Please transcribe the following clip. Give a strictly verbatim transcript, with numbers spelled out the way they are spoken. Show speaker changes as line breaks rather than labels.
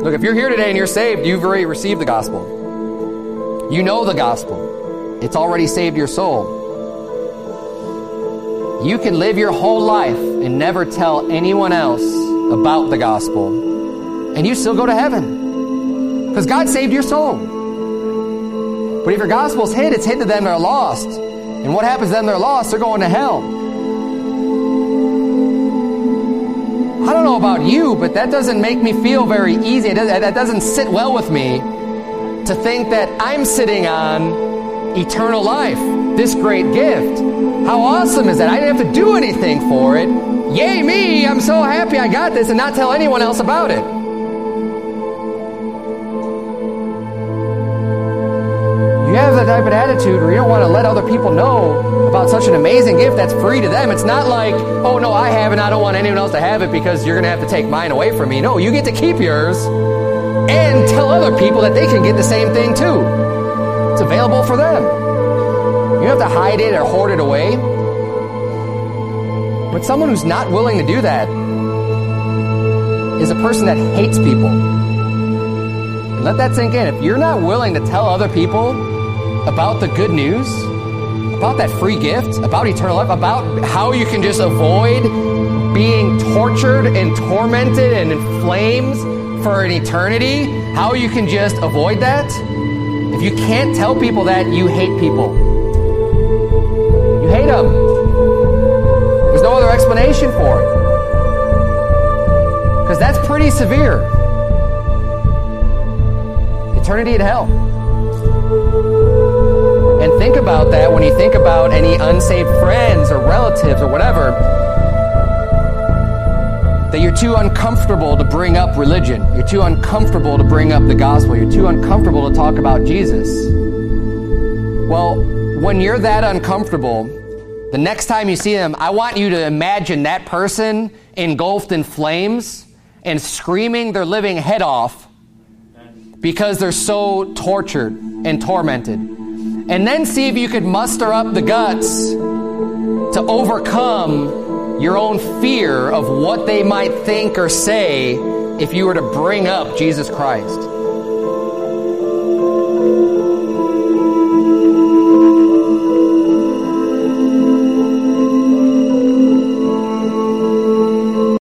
Look, if you're here today and you're saved, you've already received the gospel. You know the gospel. It's already saved your soul. You can live your whole life and never tell anyone else about the gospel, and you still go to heaven because God saved your soul. But if your gospel's hid, it's hid to them that are lost. And what happens to them that are lost? They're going to hell. I don't know about you, but that doesn't make me feel very easy. That doesn't sit well with me to think that I'm sitting on eternal life, this great gift. How awesome is that? I didn't have to do anything for it. Yay me, I'm so happy I got this, and not tell anyone else about it. You have that type of attitude where you don't want to let other people know about such an amazing gift that's free to them. It's not like, oh no, I have it and I don't want anyone else to have it because you're going to have to take mine away from me. No, you get to keep yours and tell other people that they can get the same thing too. It's available for them. You don't have to hide it or hoard it away. But someone who's not willing to do that is a person that hates people. And let that sink in. If you're not willing to tell other people about the good news, about that free gift, about eternal life, about how you can just avoid being tortured and tormented and in flames for an eternity, how you can just avoid that, if you can't tell people that, you hate people. You hate them. There's no other explanation for it. Because that's pretty severe. Eternity in hell. And think about that when you think about any unsaved friends or relatives or whatever, that you're too uncomfortable to bring up religion. You're too uncomfortable to bring up the gospel. You're too uncomfortable to talk about Jesus. Well, when you're that uncomfortable, the next time you see them, I want you to imagine that person engulfed in flames and screaming their living head off because they're so tortured and tormented. And then see if you could muster up the guts to overcome your own fear of what they might think or say if you were to bring up Jesus Christ.